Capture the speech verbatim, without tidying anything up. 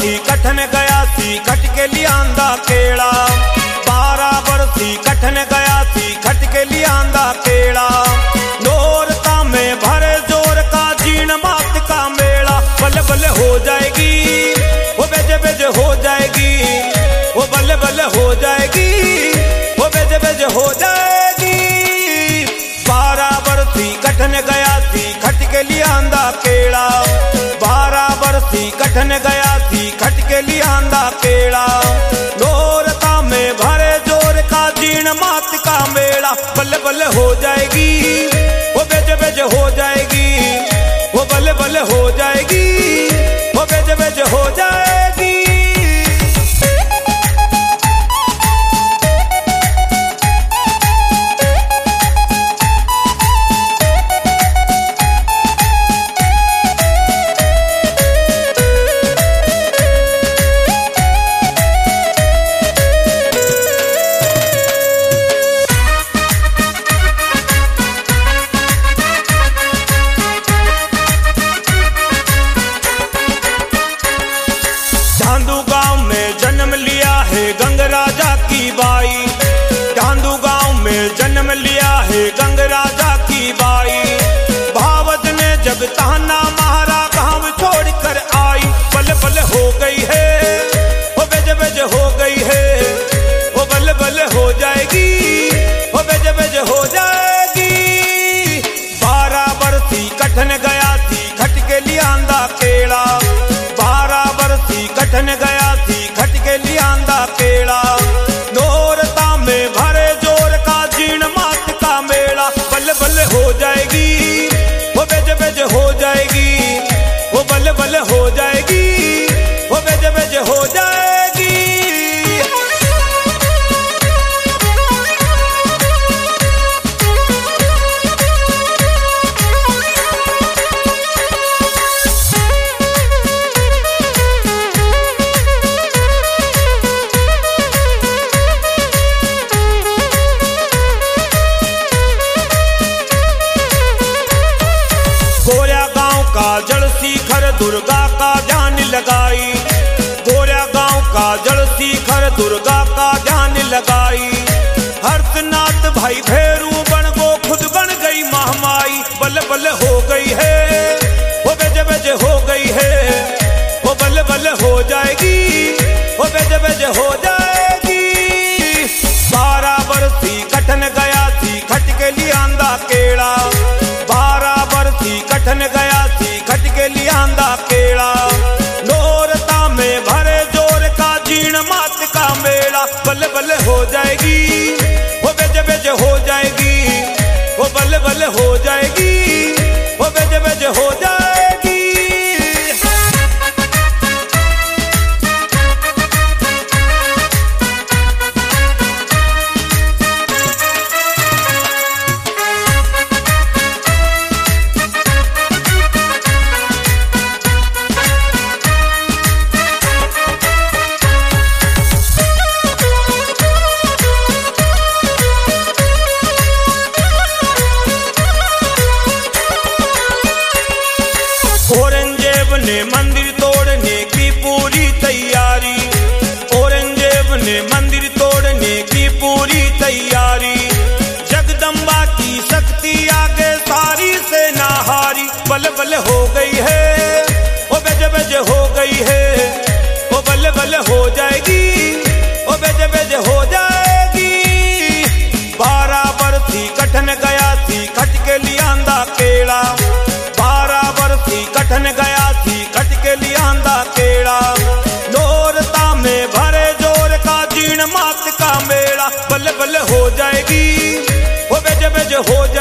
बरसी कठन गया सी खट के लियांदा केड़ा, बारह बरसी कठन गया सी खट के लियांदा केड़ा। नोरता में भरे जोर का जीण मात का मेला, बल बल हो जाएगी वो बेज बेज हो जाएगी, वो बल बल हो जाएगी वो बेज बेज हो जाएगी। बारह बरसी कठन गया सी खट के लियांदा केड़ा, बारह बरसी कठन गया सी खट के लियांदा केड़ा। नोरता में भरे जोर का जीण मात का मेला, बल बल हो जाएगी वो बेज बेज हो जाएगी, वो बल बल हो जाएगी वो बेज बेज हो जाएगी। ढांडू गांव में जन्म लिया है गंगराजा की बाई, ढांडू गांव में जन्म लिया है गंगराजा की बाई। भावत ने जब ताना मारा गांव छोड़कर आई, बल बल हो गई है वो बेज बेज हो गई है, वो बल बल हो जाएगी वो बेज बेज हो जाएगी। बारह बरसी कठन गया सी खट के लियांदा केड़ा, बारह बरसी कठन गया सी खट के लियांदा केड़ा। नोरता में भरे जोर का जीण मात का मेला, बल बल हो जाएगी वो बेज बेज हो जाएगी, वो बल बल हो जाएगी वो बेज बेज हो जाएगी। गोरिया गांव का जल शिखर दुर्गा का ध्यान लगाई, गोरिया गांव का जल शिखर दुर्गा का ध्यान लगाई। हर्षनाथ भाई भैरू बन गो खुद बन गई महामाई, बल बल हो गई है वो बेज बेज हो गई है, वो बल बल हो जाएगी वो बेज बेज हो जाएगी। बारह बरसी कठन गया सी खट के लियांदा केड़ा, बारह बरसी कठन गया सी खट के लियांदा केड़ा। नोरता में भरे जोर का जीण मात का मेला, बल बल हो जाएगी वो बेज बेज हो जाएगी, वो बल बल हो जाएगी वो बेज बेज हो जाएगी। औरंगजेब ने मंदिर तोड़ने की पूरी तैयारी, औरंगजेब ने मंदिर तोड़ने की पूरी तैयारी। जगदम्बा की शक्ति आगे सारी सेना हारी, बल बल हो गई है वो बेज बेज हो गई है, वो बल बल हो जाएगी वो बेज बेज हो जाएगी। बारह बरसी कठन गया सी खट के लियांदा केड़ा, बारह बरसी कठन गया सी खट के लियांदा केड़ा। नोरता में भरे जोर का जीण मात का मेला, बल बल हो जाएगी वो बेज बेज हो